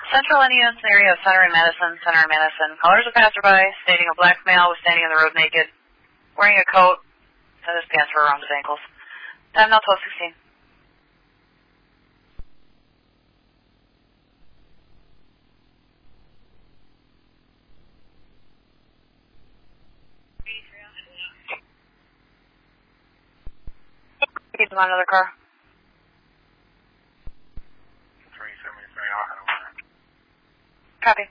Central Indian area of Center and Madison, Center and Madison. Callers a passerby stating a black male was standing on the road naked, wearing a coat, and his pants were around his ankles. Time now 12:16. Keep him on another car. 373, I'll head over. Copy.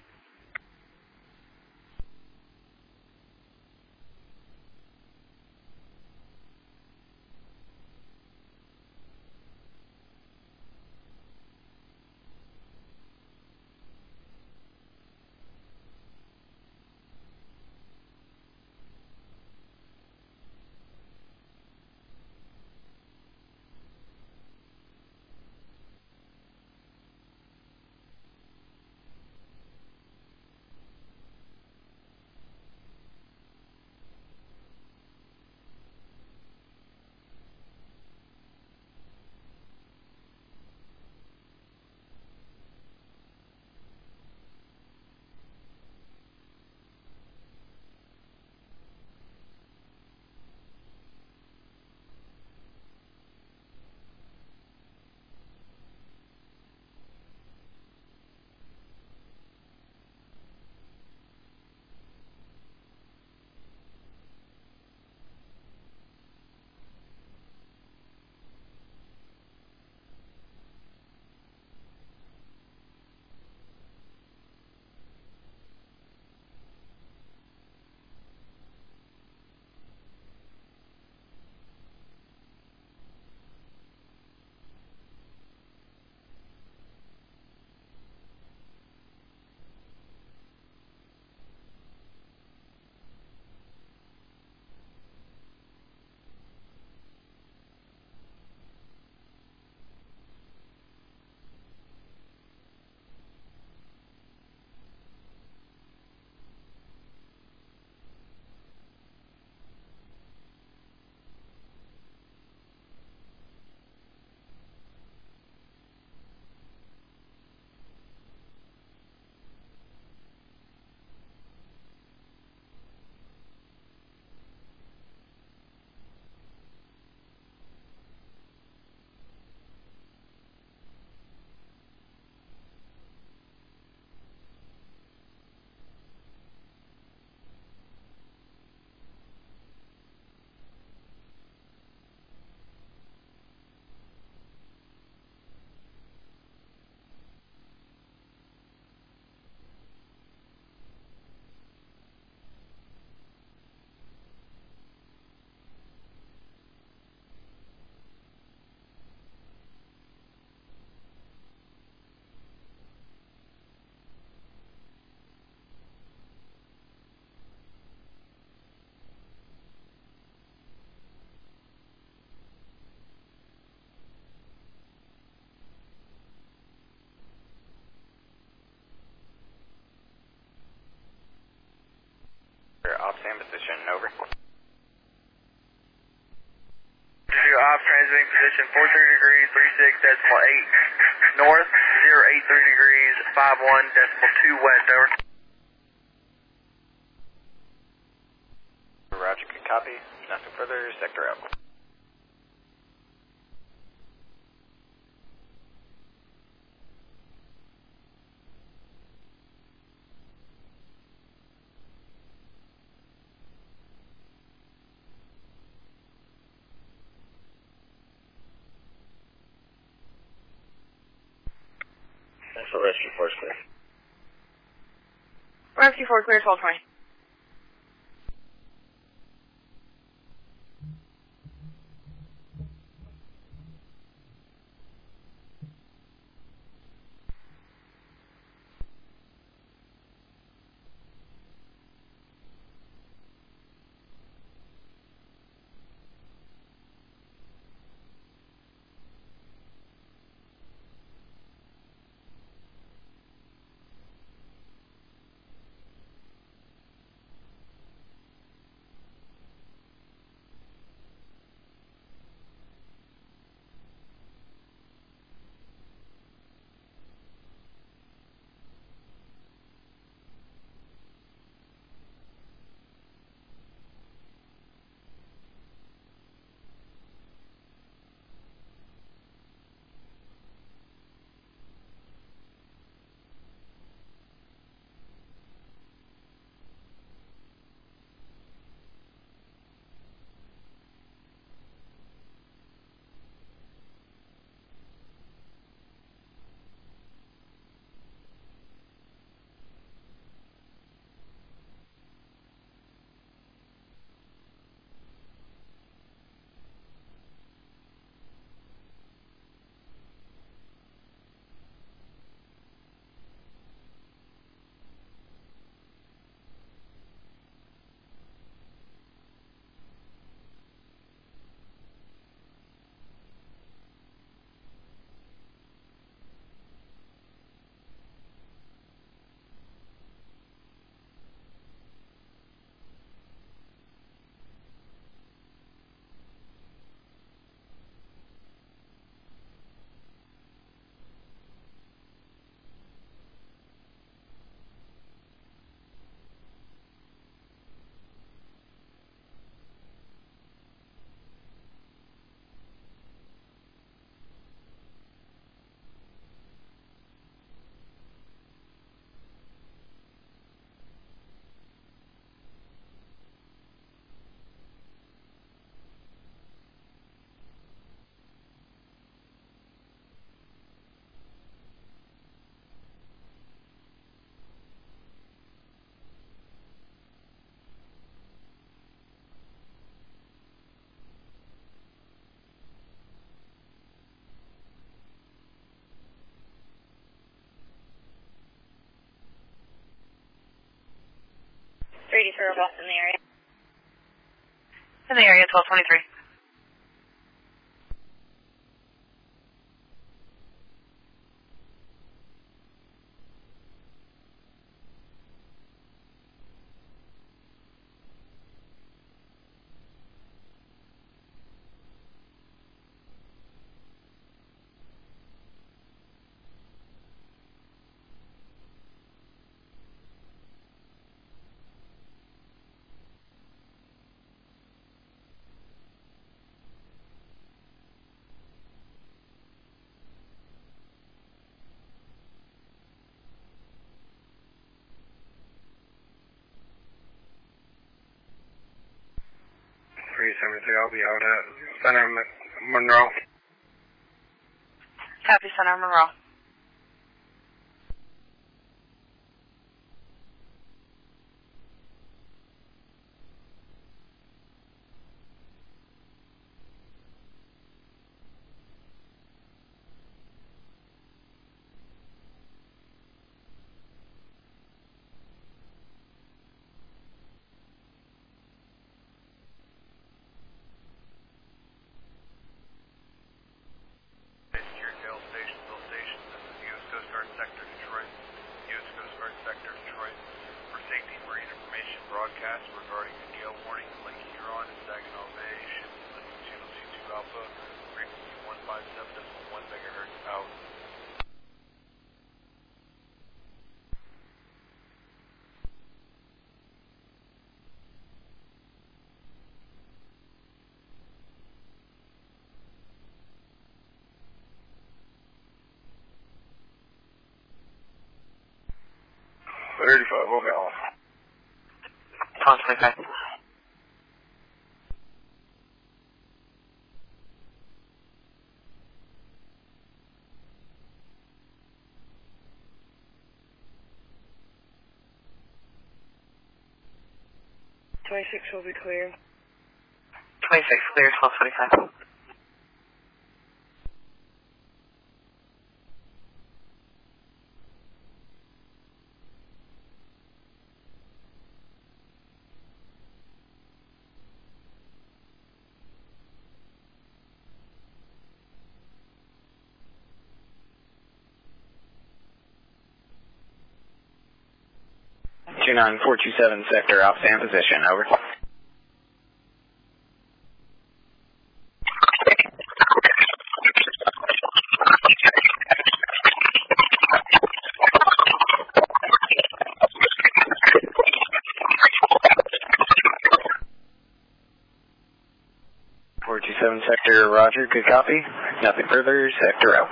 Off same position, over. Off transmitting position 43 degrees, 36.8 north, 083 degrees, 51.2 west, over. Roger, can copy. Nothing further, sector out. National Rescue Force clear. Rescue 4 clear 1220. for bus in the area. In the area, 1223. I'll be out at Center Monroe. Copy, Center Monroe. Broadcast regarding a gale warning in Lake Huron and Saginaw Bay. Ship listen channel 22 Alpha, frequency 157.1 megahertz out. Okay. 1225. Will be clear. 26 clear, 1225. Two 9427 sector off stand position, over. Sector, roger, good copy. Nothing further, sector out.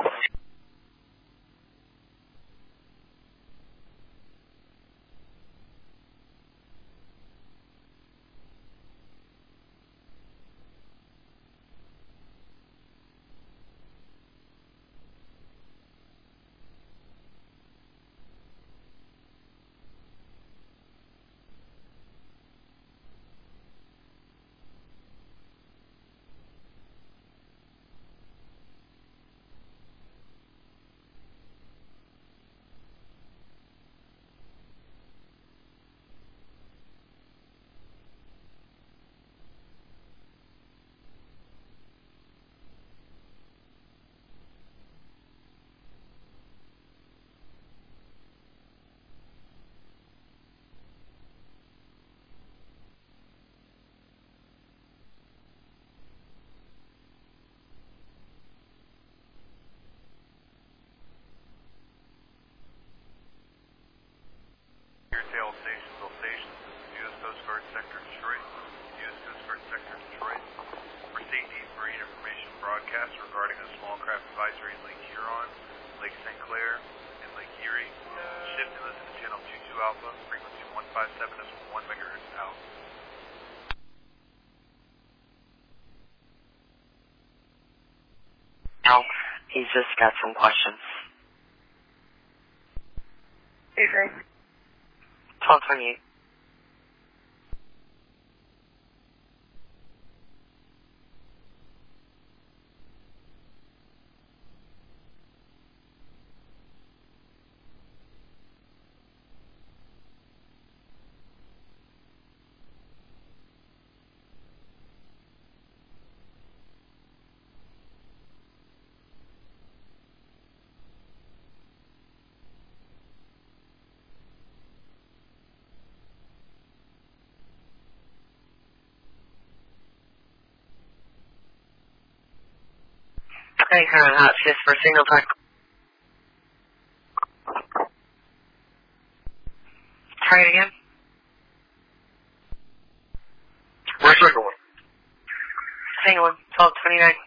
Regarding a small craft advisory in Lake Huron, Lake St. Clair, and Lake Erie. Shift and listen to channel 22 Alpha, frequency 157.1 megahertz out. No, he's just got some questions. Adrian. 1228. Okay, hot assist for signal time. Try it again. Where's second one? Single one, 1229.